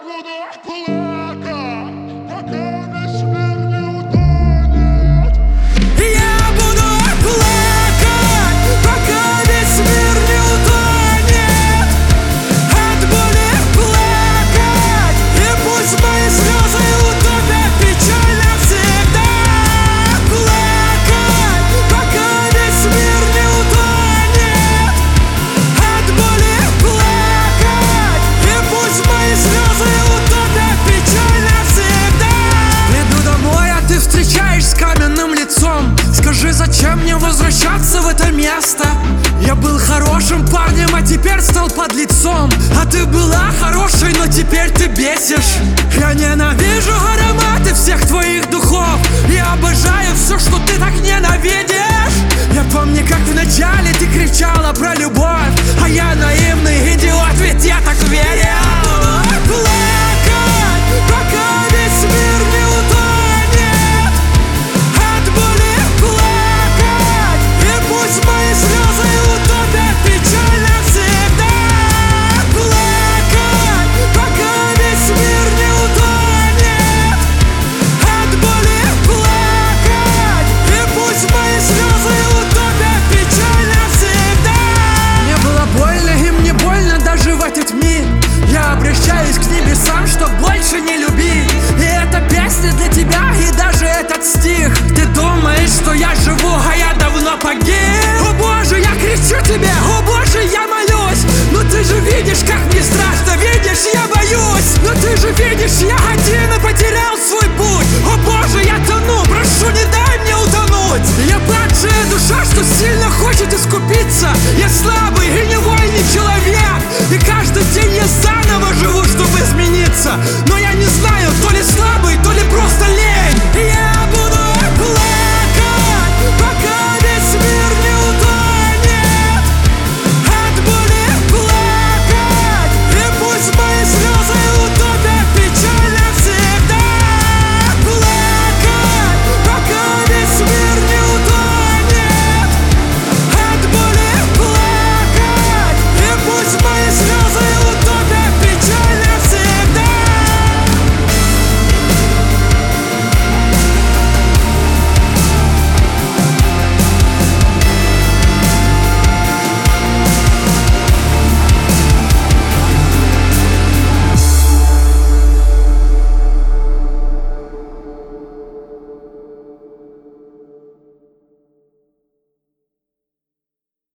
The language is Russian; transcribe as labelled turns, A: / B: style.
A: буду плакать, пока весь мир не утонет.
B: Я буду плакать, пока весь мир не утонет. От боли плакать, и пусть мои слезы утопят печаль навсегда. Плакать, пока весь мир не утонет. От боли плакать, и пусть мои слезы утопят печаль навсегда. Приду домой, а ты встречаешь с каменным лицом. Скажи, зачем мне возвращаться в это место? Я был хорошим парнем, а теперь стал подлецом. А ты была хорошей, но теперь ты бесишь. Я ненавижу ароматы всех твоих духов. Я обожаю все, что ты так ненавидишь. Я помню, как вначале ты кричала про любовь, а я наивный идиот, ведь я так верил. Плакать, пока весь мир не утонет. От боли плакать, и пусть мои слезы утопят печаль навсегда. Плакать, пока весь мир не утонет. От боли плакать, и пусть мои слезы утопят печаль навсегда. Мне было больно, и мне больно даже в эти тьмы. Я обращаюсь к небесам, чтоб больше не любить. И эта песня для тебя, и даже этот стих. Ты думаешь, что я живу, а я давно погиб. О боже, я кричу тебе, о боже, я молюсь. Но ты же видишь, как мне страшно, видишь, я боюсь. Но ты же видишь, я один и потерял свой путь. О боже, я тону, прошу, не дай мне утонуть. Я падшая душа, что сильно хочет искупиться. Я слабый и невольный человек, и каждый день я заново живу, что